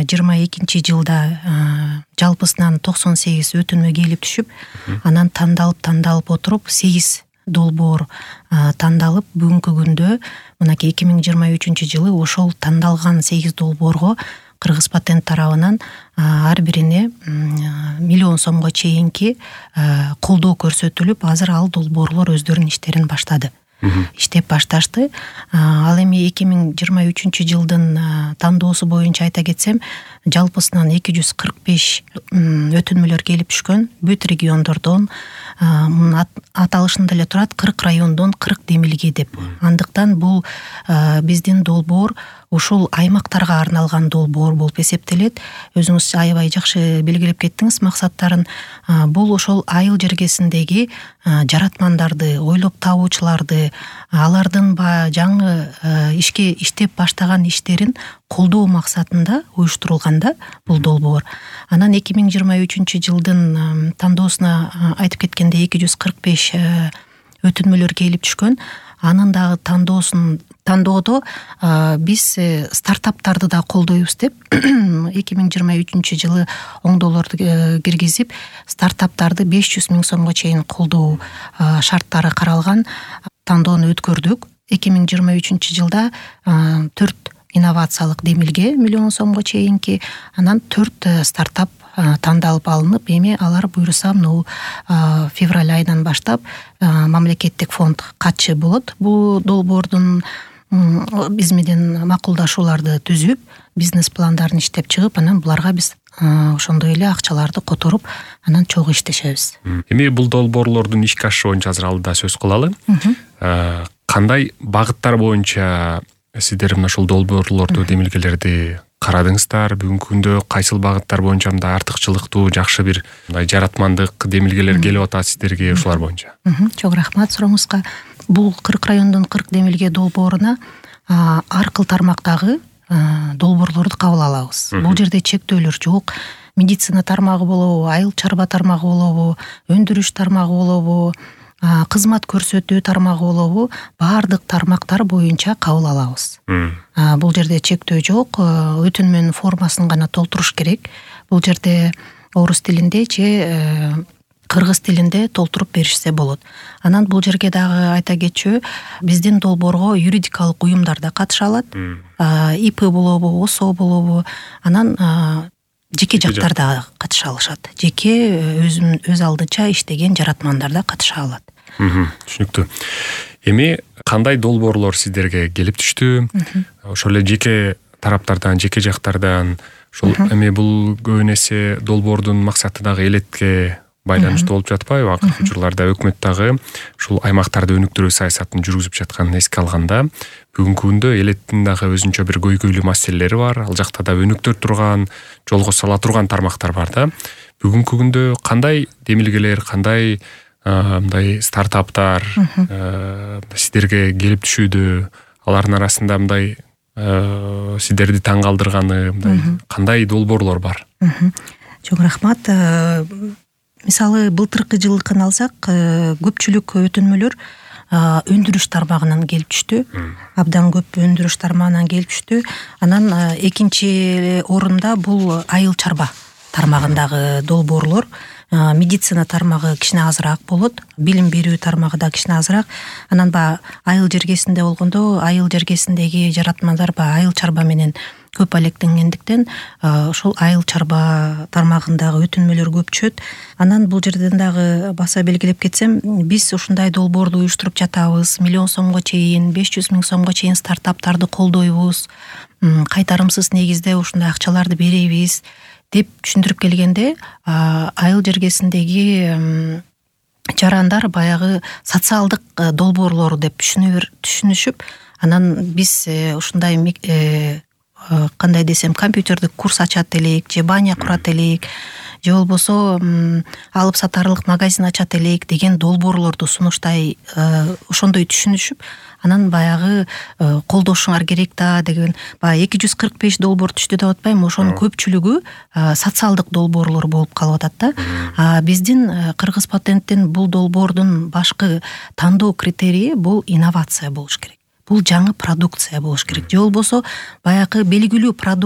2022 жылда жалпысынан 98 өтүнмө келип түшүп, анан тандалып отуруп 8 долбоор тандалып, бүгүнкү күндө мынакей 2023 жылы ошол тандалган 8 долбоорго Кыргыз патент тарабынан ар бирине 1 миллион сомго чейинки колдоо көрсөтүлүп, азыр ал долбоорлор өздөрүнүн иштерин баштады. Иштеп башташты. Ал эми 2023 жылдын тандоосу боюнча айта кетсем, жалпысынан 245 өтүнмөлөр келип түшкөн. Бүт региондордон, аталышында эле турат 40 райондон 40 демилге деп. Андыктан бул биздин долбоор ушул аймактарга арналган долбоор болуп эсептелет. Өзүңүз аябай жакшы белгилеп кеттиңиз максаттарын. Бул ошол айыл жергесиндеги жаратмандарды, ойлоп табуучуларды, алардын жаңы иштеп баштаган иштерин колдоо максатында уюштурулганда бул долбоор. Анан 2023 жылдын тандоосуна айтып кеткенде 245 өтүнмөлөр келип түшкөн. Анын дагы тандоодо биз стартаптарды да колдойбуз деп 2023 жылы оңдоолорду киргизип, стартаптарды 500 000 сомго чейин колдоо шарттары каралган тандоону өткөрдүк. 2023 жылда 4 инновациялык демилге 1 миллион сомго чейинки, анан 4 стартап тандалып алынып, эми алар буюрса февраль айынан баштап мамлекеттик фонд катчы болот. Бул долбоордун биз менен макулдашууларды түзүп, бизнес пландарын иштеп чыгып, анан буларга биз ошондой эле акчаларды которуп, анан чогуу иштешебиз. Эми бул долбоорлордун ишке ашышы боюнча азыр алдыда сөз кылалы. Кандай багыттар боюнча сиздер мына ушул долбоорлорду, демилгелерди карадыңыздар? Бүгүнкү күндө кайсыл багыттар боюнча мындай артыкчылыктуу, жакшы бир мындай жаратмандык демилгелер келип атат сиздерге ушулар боюнча? Чоң рахмат сурооңузга. Бул 40 райондон 40 демилге долбооруна ар кыл тармактагы долбоорлорду кабыл алабыз. Бул жерде чектөөлөр жок. Медицина тармагы болобу, айыл чарба тармагы болобу, өндүрүш тармагы болобу, кызмат көрсөтүү тармагы болобу, баардык тармактар боюнча кабыл алабыз. Бул жерде чектөө жок. Өтүнмөнүн формасын гана толтуруш керек. Бул жерде орус тилинде же кыргыз тилинде толтуруп беришсе болот. Анан бул жерге дагы айта кетчү, биздин долбоорго юридикалык уюмдар да катыша алат. ИП болобу, ОСО болобу, анан жеке жактар да катыша алышат. Жеке өз алдынча иштеген жаратмандар да катыша алат. Түшүнүктүү. Эми кандай долбоорлор сиздерге келип түштү? Ошол эле жеке тараптардан, жеке жактардан, ошол эми бул көбүн эсе долбоордун максаты дагы элетке байланыштуу болуп жатпайбы? Акыркы учурларда өкмөт дагы ушул аймактарды өнүктүрүү саясатын жүргүзүп жатканын эске алганда, бүгүнкү күндө элеттин дагы өзүнчө бир көйгөйлүү маселелери бар. Ал жакта да өнүктүрө турган, жолго сала турган тармактар бар да. Бүгүнкү күндө кандай демилгелер, кандай мындай стартаптар сиздерге келип түшүүдө, алардын арасында мындай сиздерди таң калтырганы, мындай кандай долбоорлор бар? Чоң рахмат. Мисалы, былтыркы жылкын алсак, көпчүлүк өтүнмөлөр өндүрүш тармагынан келип түштү. Абдан көп өндүрүш тармагынан келип түштү. Анан экинчи орунда бул айыл чарба тармагындагы долбоорлор. Медицина тармагы кичине азыраак болот, билим берүү тармагы да кичине азыраак. Анан айыл жергесинде болгондо, айыл жергесиндеги жаратмандар айыл чарба менен көп алектенгендиктен, ошол айыл чарба тармагындагы өтүнмөлөр көп түшөт. Анан бул жерден дагы баса белгилеп кетсем, биз ушундай долбоорду уюштуруп жатабыз. 1 миллион сомго чейин, 500 000 сомго чейин стартаптарды колдойбуз. Кайтарымсыз негизде ушундай акчаларды беребиз деп түшүндүрүп келгенде, айыл жергесиндеги жарандар баягы социалдык долбоорлор деп түшүнүшүп, анан биз ушундай кандай десем, компьютердик курс ачат элек, же баня курат элек, же болбосо алып сатарлык магазин ачат элек деген долбоорлорду сунуштай ошондой түшүнүшүп, анан баягы колдошуңар керек да деген 245 долбоор түштү деп атпайм, ошонун көпчүлүгү социалдык долбоорлор болуп калып атат да. Биздин Кыргыз патенттин бул долбоордун башкы тандоо критерийи бул инновация болуш керек. Бул жаңы продукция болуш керек. Же болбосо баягы белгилүү продукт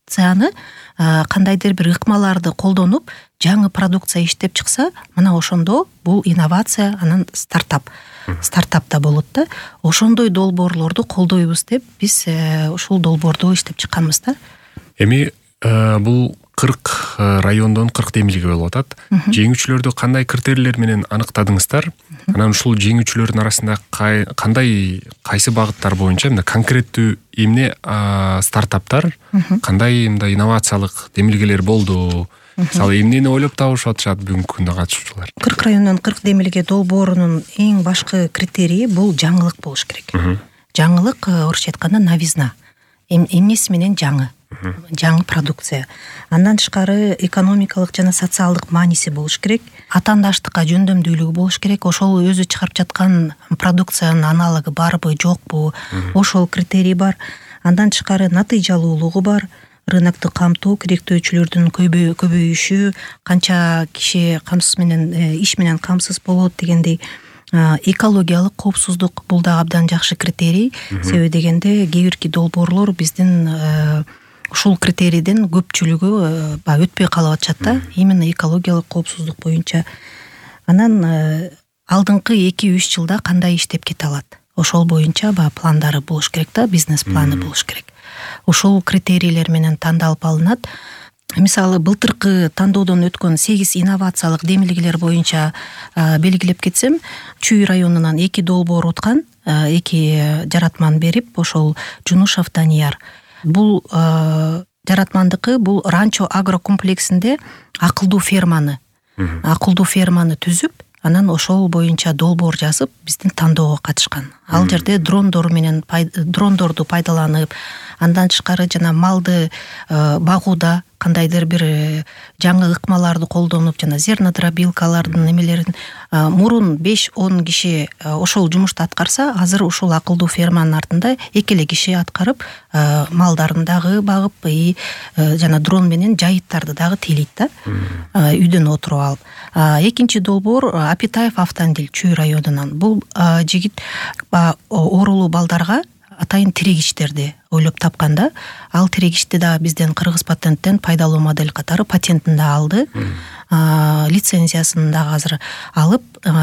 инновацияны кандайдыр бир ыкмаларды колдонуп жаңы продукция иштеп чыкса, мына ошондо бул инновация, анан стартапта болот да. Ошондой долбоорлорду колдойбуз деп биз ушул долбоорду иштеп чыкканбыз да. Эми бул 40 райондон 40 демилге болуп атат. Жеңүүчүлөрдү кандай критерийлер менен аныктадыңыздар? Анан ушул жеңүүчүлөрдүн арасында кайсы багыттар боюнча мына конкреттүү эмне стартаптар, кандай мындай инновациялык демилгелер болду? Мисалы эмнени ойлоп табышып атышат бүгүнкү күндө катышуучулар? 40 райондон 40 демилге долбоорунун эң башкы критерийи бул жаңылык болуш керек. Жаңылык, орусча айтканда, новизна. Эмнеси менен жаңы продукция. Андан тышкары экономикалык жана социалдык мааниси болуш керек. Атаандаштыкка жөндөмдүүлүгү болуш керек. Ошол өзү чыгарып жаткан продукциянын аналогу барбы, жокпу? Ошол критерий бар. Андан тышкары натыйжалуулугу бар. Рынокту камтуу, керектөөчүлөрдүн көбөйүшү, канча киши камсыз менен, иш менен камсыз болот дегендей. Экологиялык коопсуздук бул да абдан жакшы критерий. Себеби дегенде кээ бирки долбоорлор биздин ушул критерийден көпчүлүгү өтпөй калып атышат да, именно экологиялык коопсуздук боюнча. Анан алдыңкы 2-3 жылда кандай иштеп кете алат? Ошол боюнча пландары болуш керек да, бизнес планы болуш керек. Ушул критерийлер менен тандалып алынат. Мисалы, былтыркы тандоодон өткөн 8 инновациялык демилгелер боюнча белгилеп кетсем, Чүй районунан 2 долбоор уткан, 2 жаратман берип, ошол Жунушев Данияр. Бул жаратмандыкы бул ранчо агрокомплексинде акылдуу ферманы түзүп, анан ошол боюнча долбоор жазып, биздин тандоого катышкан. Ал жерде дрондорду пайдаланып, андан тышкары жана малды багууда кандайдыр бир жаңы ыкмаларды колдонуп, жана зернодробилкалардын немелерин мурун 5-10 киши ошол жумушту аткарса, азыр ушул акылдуу ферманын артында 2 киши аткарып, малдарын дагы багып, жана дрон менен жайыттарды дагы тейлейт да, үйдөн отуруп алып. Экинчи долбоор Апитаев Автандил Чүй районунан. Бул жигит оорулуу балдарга атайын тирегичтерди ойлоп тапканда, ал тирегичти да бизден Кыргыз патенттен пайдалуу модель катары патентин да алды. Лицензиясын да азыр алып,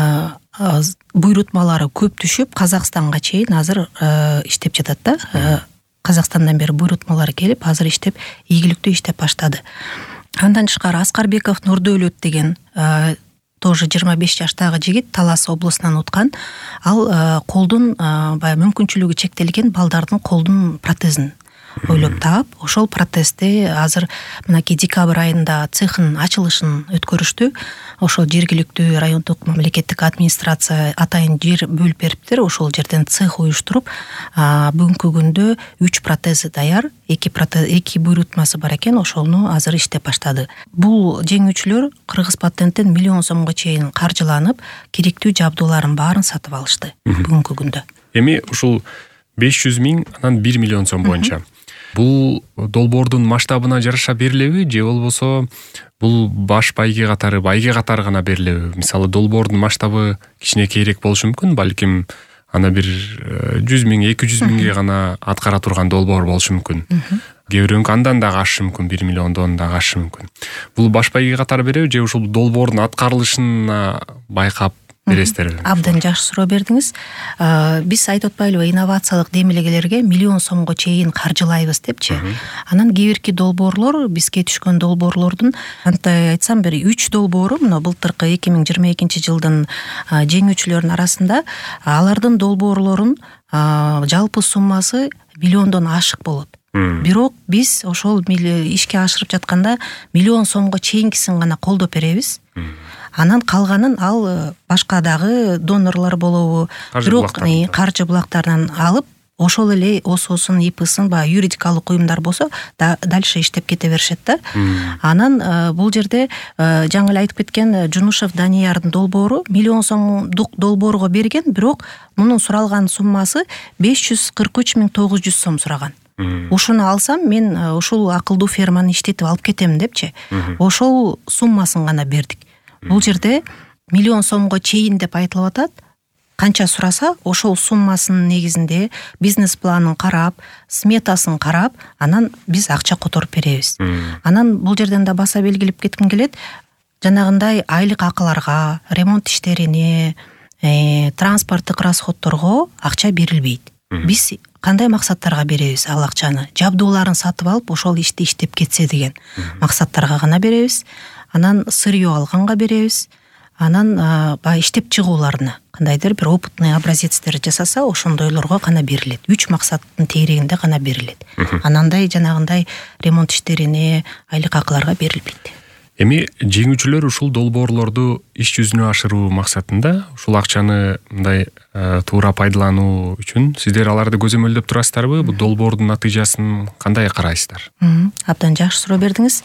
буйрутмалары көп түшүп, Казакстанга чейин азыр иштеп жатат да. Казакстандан бери буйрутмалары келип, азыр иштеп, ийгиликтүү иштеп баштады. Андан тышкары Аскарбеков Нурдөөлөт деген тоже 25 жаштагы жигит Талас облусунан уткан. Ал колдун мүмкүнчүлүгү чектелген балдардын колдун протезин ойлоп таап, ошол протезди азыр мынакей декабрь айында цехын ачылышын өткөрүштү. Ошол жергиликтүү райондук мамлекеттик администрация атайын жер бөлүп бериптир. Ошол жерден цех уюштуруп, бүгүнкү күндө 3 протези даяр, 2 буйрутмасы бар экен, ошону азыр иштеп баштады. Бул жеңүүчүлөр Кыргыз патенттен 1 миллион сомго чейин каржыланып, керектүү жабдууларын баарын сатып алышты бүгүнкү күндө. Эми ушул 500 миң, анан 1 миллион сом боюнча. Бул долбоордун масштабына жараша берилеби, же болбосо бул баш байге катары гана берилеби? Мисалы, долбоордун масштабы кичинекейирээк болушу мүмкүн, балким ана бир 100 миң, 200 миңге гана аткара турган долбоор болушу мүмкүн. Кээ бирөөнүкү андан дагы ашы мүмкүн, 1 миллиондон дагы ашы мүмкүн. Бул баш байге катары береби, же ушул долбоордун аткарылышына байкап бересиздер? Абдан жакшы суроо бердиңиз. Биз айтып атпайлыбы, инновациялык демилгелерге 1 миллион сомго чейин каржылайбыз депчи. Анан кээ бирки долбоорлор, бизге түшкөн долбоорлордун, анттай айтсам, бир 3 долбоору мына былтыркы 2022 жылдын жеңүүчүлөрүнүн арасында, алардын долбоорлорун жалпы суммасы миллиондон ашык болот. Бирок биз ошол ишке ашырып жатканда 1 миллион сомго чейинкисин гана колдоп беребиз. Анан калганын ал башка дагы донорлор болобу, бирок каржы булактарынан алып, ошол эле ОСОсын, ИПсын, юридикалык уюмдар болсо, дальше иштеп кете беришет да. Анан бул жерде жаңы эле айтып кеткен Жунушев Даниярдын долбоору 1 миллион сомдук долбоорго берген, бирок мунун суралган суммасы 543.900 сом сураган. Ушуну алсам, мен ушул акылдуу ферманы иштетип алып кетем депчи. Ошол суммасын гана бердик. Бул жерде 1 миллион сомго чейин деп айтылып атат. канча сураса ошол суммасынын негизинде бизнес планын карап, сметасын карап, анан биз акча которуп беребиз. Анан бул жерден да баса белгилеп кетким келет. Жанагындай айлык акыларга, ремонт иштерине, транспорттук расходторго акча берилбейт. Биз кандай максаттарга беребиз ал акчаны? Жабдууларын сатып алып, ошол ишти иштеп кетсе деген максаттарга гана беребиз. Анан сырьё алганга беребиз. Анан иштеп чыгууларына кандайдыр бир опытный образецтер жасаса, ошондойлорго гана берилет. 3 максаттын тегерегинде гана берилет. Анандай жанагындай ремонт иштерине, айлык акыларга берилбейт. Эми жеңүүчүлөр ушул долбоорлорду иш жүзүнө ашыруу максатында ушул акчаны мындай туура пайдалануу үчүн сиздер аларды көзөмөлдөп турасыздарбы? Бул долбоордун натыйжасын кандай карайсыздар? Абдан жакшы суроо бердиңиз.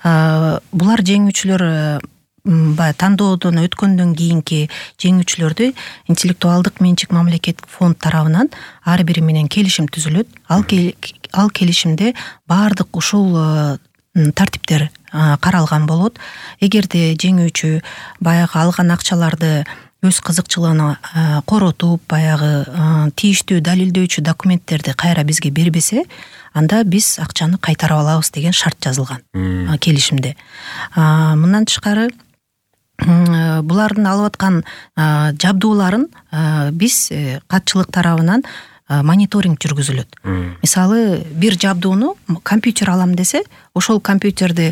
Булар жеңүүчүлөр тандоодон өткөндөн кийинки жеңүүчүлөрдү интеллектуалдык менчик мамлекеттик фонд тарабынан ар бири менен келишим түзүлөт. Ал келишимде баардык ушул тартиптер каралган болот. Эгерде жеңүүчү баягы алган акчаларды өз кызыкчылыгына коротуп, баягы тийиштүү далилдөөчү документтерди кайра бизге бербесе, анда биз акчаны кайтарып алабыз деген шарт жазылган келишимде. Мындан тышкары булардын алып аткан жабдууларын биз катчылык тарабынан мониторинг жүргүзүлөт. Мисалы, бир жабдууну компьютер алам десе, ошол компьютерди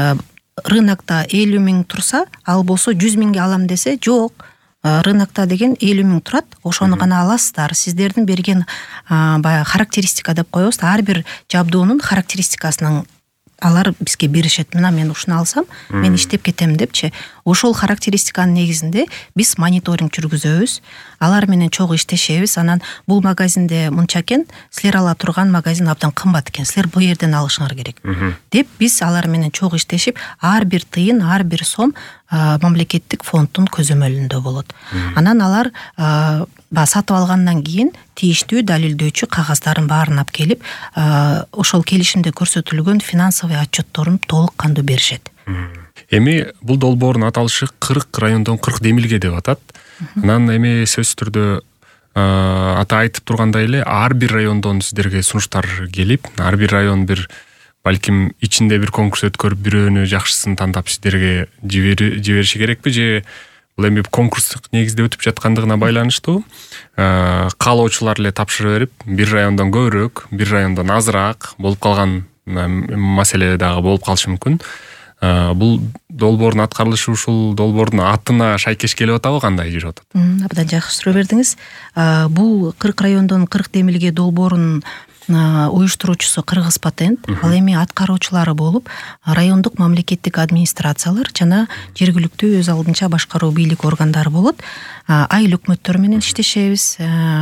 рынокто 50 000 турса, ал болсо 100 000 алам десе, жок. Рынокто деген 50 000 турат, ошону гана аласыздар. Сиздердин берген баягы характеристика деп коебуз. Ар бир жабдуунун характеристикасынын алар бизге беришет. Мына мен ушуну алсам, мен иштеп кетем депчи. Ошол характеристиканын негизинде биз мониторинг жүргүзөбүз. Алар менен чогуу иштешебиз. Анан бул магазинде мынча экен, силер ала турган магазин абдан кымбат экен. Силер бул жерден алышыңар керек. Деп биз алар менен чогуу иштешип, ар бир тыйын, ар бир сом мамлекеттик фонддун көзөмөлүндө болот. Анан алар сатып алгандан кийин тийиштүү далилдөөчү кагаздарын баарын алып келип, ошол келишимде көрсөтүлгөн финансовый отчетторун толук кандуу беришет. Эми бул долбоордун аталышы 40 райондон 40 демилге деп атат. Анан эми сөзсүз түрдө ата айтып тургандай эле ар бир райондон сиздерге сунуштар келип, ар бир район бир балким ичинде бир конкурс өткөрүп, бирөөнү жакшысын тандап сиздерге жибериши керекпи же бул эми конкурстук негизде өтүп жаткандыгына байланыштуу? Каалоочулар эле тапшыра берип, бир райондон көбүрөөк, бир райондон азыраак болуп калган маселе дагы болуп калышы мүмкүн. Бул долбоордун аткарылышы ушул долбоордун атына шайкеш келип атабы, кандай жүрүп атат? Абдан жакшы суроо бердиңиз. Бул 40 райондон 40 демилге долбоорунун уюштуруучусу Кыргыз Патент. Ал эми аткаруучулары болуп, райондук мамлекеттик администрациялар жана жергиликтүү өз алдынча башкаруу бийлик органдары болот. Айыл өкмөттөр менен иштешебиз.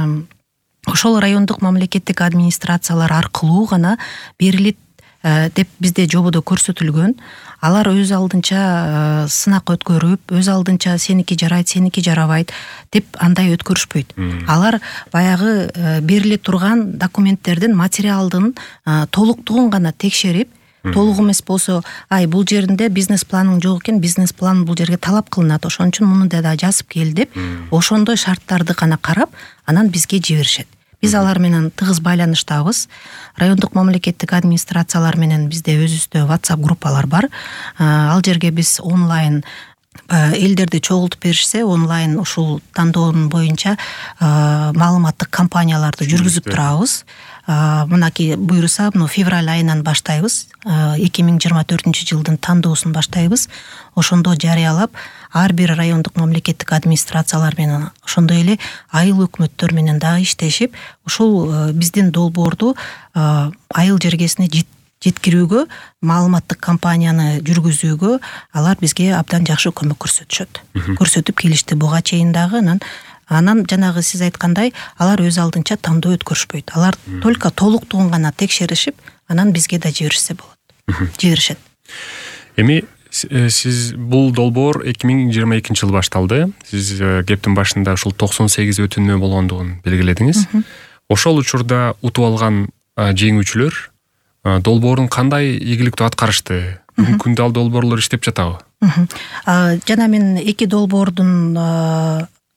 Ошол райондук мамлекеттик администрациялар аркылуу гана берилет деп бизде жободо көрсөтүлгөн. Алар өз алдынча сынак өткөрүп, өз алдынча сеники жарайт, сеники жарабайт деп андай өткөрүшпөйт. Алар баягы бериле турган документтердин материалдын толуктугун гана текшерип, толук эмес болсо, бул жеринде бизнес планың жок экен, бизнес план бул жерге талап кылынат, ошон үчүн муну да жазып кел деп, ошондой шарттарды гана карап, анан бизге жиберишет. Биз алар менен тыгыз байланыштабыз. Райондук мамлекеттик администрациялар менен бизде өзүбүздө WhatsApp группалар бар. Ал жерге биз онлайн элдерди чогултуп беришсе, онлайн ушул тандоонун боюнча маалыматтык кампанияларды жүргүзүп турабыз. Мынаки буйруса, февраль айынан баштайбыз. 2024 жылдын тандоосун баштайбыз. Ошондо жарыялап, ар бир райондук мамлекеттик администрациялар менен, ошондой эле айыл өкмөттөр менен дагы иштешип, ушул биздин долбоорду айыл жергесине жеткирүүгө, маалыматтык кампанияны жүргүзүүгө алар бизге абдан жакшы көмөк көрсөтүшөт. Көрсөтүп келишти буга чейин дагы. Анан жанагы сиз айткандай, алар өз алдынча тандоо өткөрүшпөйт. Алар только толуктугун гана текшеришип, анан бизге да жиберишсе болот. Жиберишет. Эми сиз бул долбоор 2022 жылы башталды. Сиз кептин башында ушул 98 өтүнмө болгондугун белгиледиңиз. Ошол учурда утуп алган жеңүүчүлөр долбоорун кандай ийгиликтүү аткарышты? Бүгүнкү күндө ал долбоорлор иштеп жатабы? Жана мен эки долбоордун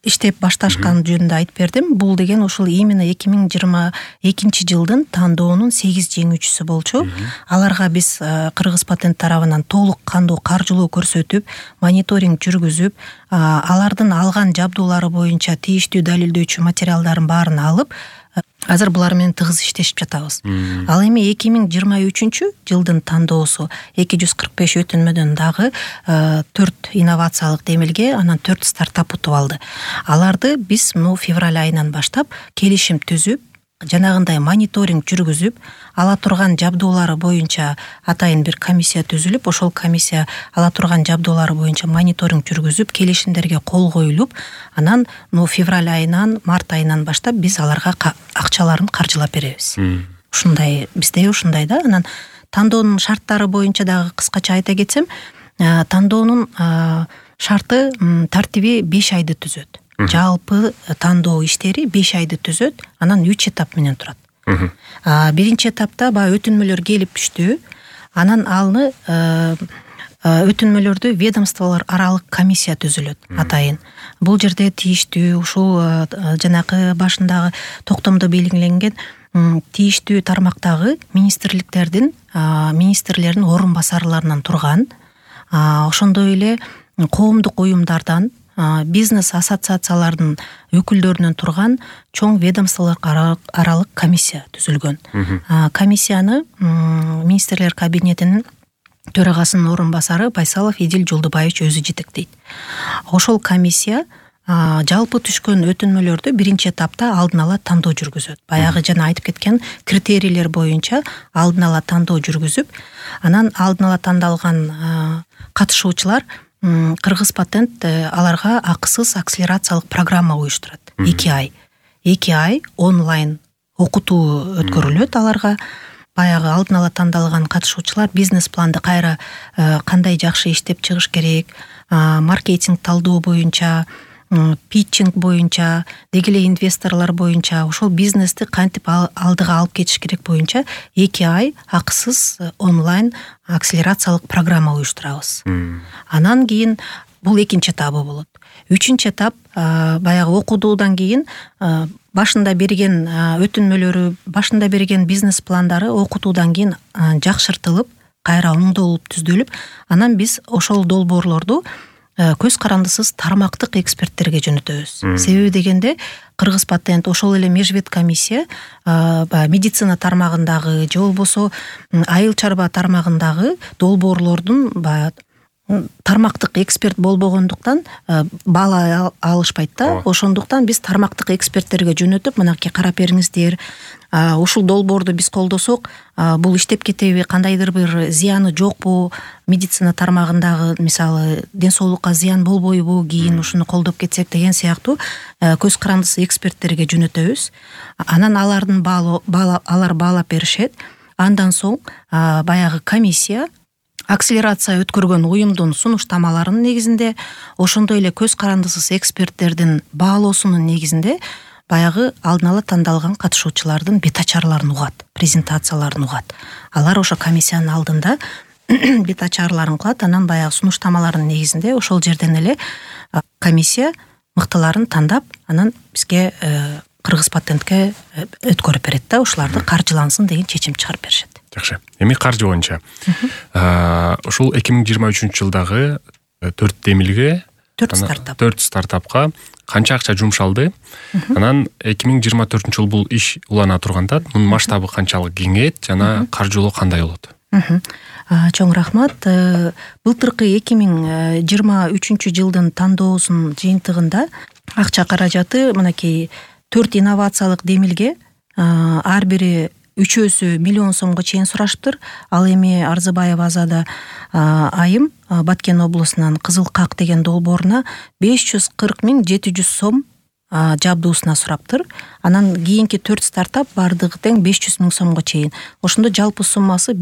иштеп башташкан жөнүндө айтып бердим. Бул деген ушул именно 2022 жылдын тандоонун 8 жеңүүчүсү болчу. Аларга биз Кыргыз Патент тарабынан толук кандуу каржылоо көрсөтүп, мониторинг жүргүзүп, алардын алган жабдуулары боюнча тийиштүү далилдөөчү материалдарын баарын алып, азыр булар менен тыгыз иштешип жатабыз. Ал эми 2023 жылдын тандоосу 245 өтүнмөдөн дагы 4 инновациялык демилге, анан 4 стартап утуп алды. Аларды биз февраль айынан баштап келишим түзүп, жанагындай мониторинг жүргүзүп, ала турган жабдуулары боюнча атайын бир комиссия түзүлүп, ошол комиссия ала турган жабдуулары боюнча мониторинг жүргүзүп, келишимдерге кол коюлуп, анан февраль айынан, март айынан баштап биз аларга акчаларын каржылап беребиз. Ушундай, бизде ушундай да. Анан тандоонун шарттары боюнча дагы кыскача айта кетсем, тандоонун шарты, тартиби 5 айды түзөт. Жалпы тандоо иштери 5 айды түзөт, анан 3 этап менен турат. Биринчи этапта баягы өтүнмөлөр келип түштү, анан алны өтүнмөлөрдү ведомстволор аралык комиссия түзүлөт атайын. Бул жерде тийиштүү ушул жанакы башындагы токтомдо белгиленген тийиштүү тармактагы министрлердин орун басарларынан турган, ошондой эле коомдук уюмдардан, бизнес ассоциациялардын өкүлдөрүнөн турган чоң ведомстволор аралык комиссия түзүлгөн. Комиссияны министрлер кабинетинин төрагасынын орун басары Байсалов Эдил Жолдубаевич өзү жетектейт. Ошол комиссия жалпы түшкөн өтүнмөлөрдү биринчи этапта алдын ала тандоо жүргүзөт. Баягы жана айтып кеткен критерийлер боюнча алдын ала тандоо жүргүзүп, анан алдын ала тандалган катышуучулар Кыргыз Патент аларга акысыз акселерациялык программа уюштурат. 2 ай онлайн окутуу өткөрүлөт аларга. Баягы алдын ала тандалган катышуучулар бизнес планды кайра кандай жакшы иштеп чыгыш керек, маркетинг талдоо боюнча, питчинг боюнча, деги эле инвесторлор боюнча, ошол бизнести кантип алдыга алып кетиш керек боюнча 2 ай акысыз онлайн акселерациялык программа уюштурабыз. Анан кийин бул экинчи этабы болот. Үчүнчү этап баягы окудуудан кийин башында берген өтүнмөлөрү, башында берген бизнес пландары окутуудан кийин жакшыртылып, кайра оңдолуп түздүлүп, анан биз ошол долбоорлорду көз карандысыз тармактык эксперттерге жөнөтөбүз. Себеби дегенде Кыргыз Патент ошол эле межвет комиссия медицина тармагындагы же болбосо айыл чарба тармагындагы долбоорлордун тармактык эксперт болбогондуктан баала алышпайт да. Ошондуктан биз тармактык эксперттерге жөнөтүп, мынакей карап бериңиздер, ушул долбоорду биз колдосок, бул иштеп кетеби, кандайдыр бир зыяны жокпу, медицина тармагындагы мисалы ден соолукка зыян болбойбу, кийин ушуну колдоп кетсек деген сыяктуу көз карандысы эксперттерге жөнөтөбүз. Анан алар баалап беришет. Андан соң баягы комиссия акселерация өткөргөн уюмдун сунуштамаларынын негизинде, ошондой эле көз карандысыз эксперттердин баалоосунун негизинде баягы алдын ала тандалган катышуучулардын бетачарларын угат, презентацияларын угат. Алар ошо комиссиянын алдында бетачарларын кылат, анан баягы сунуштамалардын негизинде ошол жерден эле комиссия мыктыларын тандап, анан бизге Кыргыз Патентке өткөрүп берет да, ушуларды каржылансын деген чечим чыгарып беришет. Жакшы. Эми каржы боюнча ушул 2023 жылдагы 4 демилге, 4 стартапка канча акча жумшалды? Анан 2024 жыл бул иш улана турганда, мунун масштабы канчалык кеңейет жана каржылоо кандай болот? Чоң рахмат. Былтыркы 2023 жылдын тандоосунун жыйынтыгында акча каражаты мынакей 4 инновациялык демилге, ар бири үчөөсү миллион сомго чейин сурашыптыр. Ал эми Арзыбаев Азада айым Баткен облусунан Кызыл Как деген долбооруна 540.700 сом жабдуусуна сураптыр. Анан кийинки 4 стартап бардыгы тең 500.000 сомго чейин. Ошондо жалпы суммасы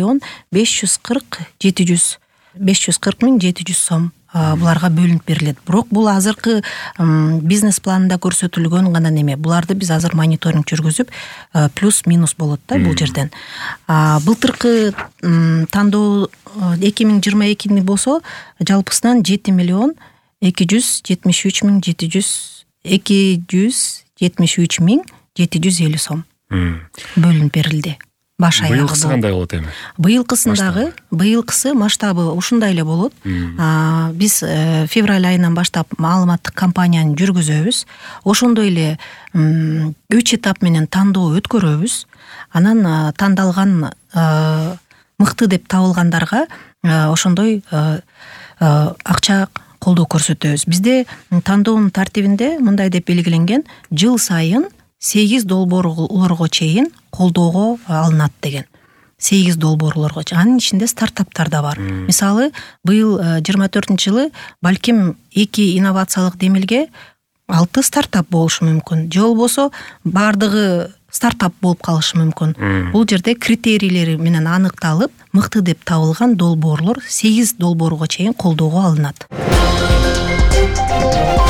540.700 сом буларга бөлүнүп берилет. Бирок бул азыркы бизнес планында көрсөтүлгөн гана неме. Буларды биз азыр мониторинг жүргүзүп, плюс-минус болот да бул жерден. Былтыркы тандоо 2022 болсо жалпысынан 7 миллион 273.750 сом бөлүнүп берилди. Баш аягы. Быйылкысы кандай болот эми? Быйылкысы масштабы ушундай эле болот. Биз февраль айынан баштап маалыматтык кампанияны жүргүзөбүз. Ошондой эле 3 этап менен тандоо өткөрөбүз. Анан тандалган мыкты деп табылгандарга ошондой акча колдоо көрсөтөбүз. Бизде тандоонун тартибинде мындай деп белгиленген: жыл сайын 8 долбоорлорго чейин колдоого алынат деген. 8 долбоорлорго. Анын ичинде стартаптар да бар. Мисалы, быйыл 24-жылы балким 2 инновациялык демилге 6 стартап болушу мүмкүн. Же болбосо бардыгы стартап болуп калышы мүмкүн. Бул жерде критерийлери менен аныкталып, мыкты деп табылган долбоорлор 8 долбоорго чейин колдоого алынат.